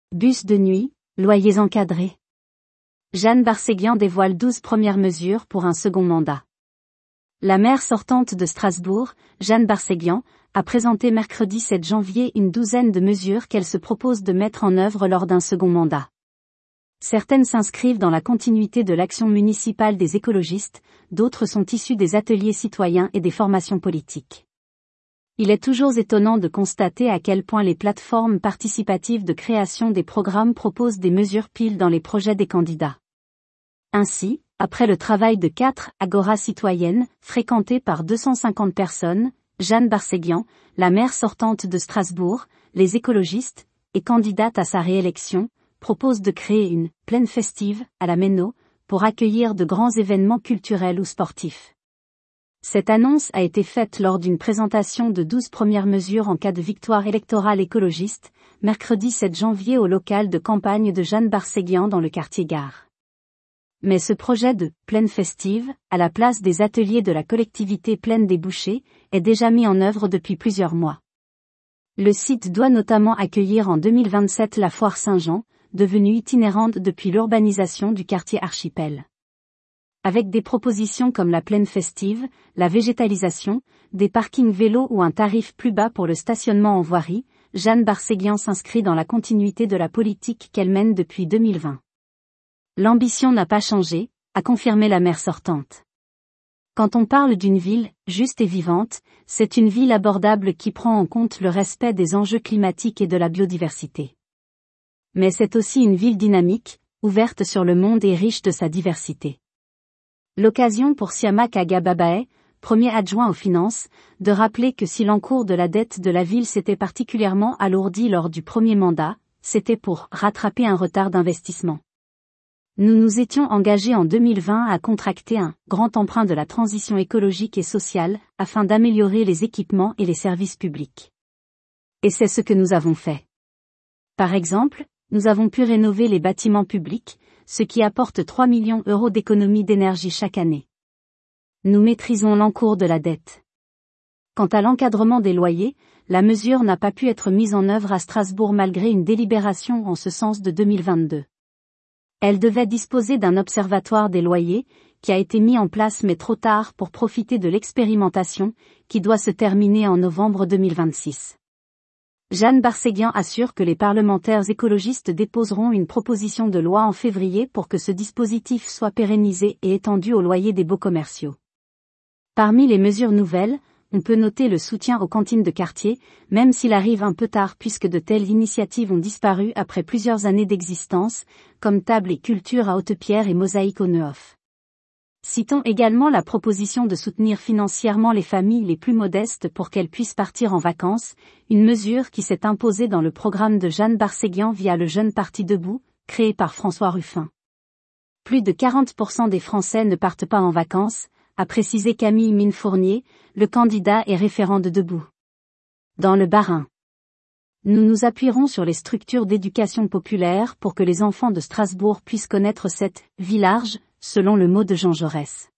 Bus de nuit, loyers encadrés. Jeanne Barséguian dévoile 12 premières mesures pour un second mandat. La maire sortante de Strasbourg, Jeanne Barséguian, a présenté mercredi 7 janvier une douzaine de mesures qu'elle se propose de mettre en œuvre lors d'un second mandat. Certaines s'inscrivent dans la continuité de l'action municipale des écologistes, d'autres sont issues des ateliers citoyens et des formations politiques. Il est toujours étonnant de constater à quel point les plateformes participatives de création des programmes proposent des mesures pile dans les projets des candidats. Ainsi, après le travail de 4 agoras citoyennes, fréquentées par 250 personnes, Jeanne Barséguian, la maire sortante de Strasbourg, les écologistes, et candidate à sa réélection, propose de créer une « plaine festive » à la Méno, pour accueillir de grands événements culturels ou sportifs. Cette annonce a été faite lors d'une présentation de 12 premières mesures en cas de victoire électorale écologiste, mercredi 7 janvier au local de campagne de Jeanne Barséguian dans le quartier Gare. Mais ce projet de « plaine festive », à la place des ateliers de la collectivité Plaine des Bouchers, est déjà mis en œuvre depuis plusieurs mois. Le site doit notamment accueillir en 2027 la foire Saint-Jean, devenue itinérante depuis l'urbanisation du quartier Archipel. Avec des propositions comme la plaine festive, la végétalisation, des parkings vélos ou un tarif plus bas pour le stationnement en voirie, Jeanne Barséguian s'inscrit dans la continuité de la politique qu'elle mène depuis 2020. L'ambition n'a pas changé, a confirmé la maire sortante. Quand on parle d'une ville juste et vivante, c'est une ville abordable qui prend en compte le respect des enjeux climatiques et de la biodiversité. Mais c'est aussi une ville dynamique, ouverte sur le monde et riche de sa diversité. L'occasion pour Siamak Agababae, premier adjoint aux finances, de rappeler que si l'encours de la dette de la ville s'était particulièrement alourdi lors du premier mandat, c'était pour rattraper un retard d'investissement. Nous nous étions engagés en 2020 à contracter un grand emprunt de la transition écologique et sociale, afin d'améliorer les équipements et les services publics. Et c'est ce que nous avons fait. Par exemple, nous avons pu rénover les bâtiments publics, ce qui apporte 3 millions d'euros d'économie d'énergie chaque année. Nous maîtrisons l'encours de la dette. Quant à l'encadrement des loyers, la mesure n'a pas pu être mise en œuvre à Strasbourg malgré une délibération en ce sens de 2022. Elle devait disposer d'un observatoire des loyers, qui a été mis en place mais trop tard pour profiter de l'expérimentation, qui doit se terminer en novembre 2026. Jeanne Barséguian assure que les parlementaires écologistes déposeront une proposition de loi en février pour que ce dispositif soit pérennisé et étendu aux loyers des baux commerciaux. Parmi les mesures nouvelles, on peut noter le soutien aux cantines de quartier, même s'il arrive un peu tard puisque de telles initiatives ont disparu après plusieurs années d'existence, comme Table et Culture à Haute-Pierre et Mosaïque au Neuhof. Citons également la proposition de soutenir financièrement les familles les plus modestes pour qu'elles puissent partir en vacances, une mesure qui s'est imposée dans le programme de Jeanne Barséguian via le Jeune Parti Debout, créé par François Ruffin. Plus de 40% des Français ne partent pas en vacances, a précisé Camille Mine-Fournier, le candidat et référent de Debout. Dans le Bas-Rhin. Nous nous appuierons sur les structures d'éducation populaire pour que les enfants de Strasbourg puissent connaître cette « vie large », selon le mot de Jean Jaurès.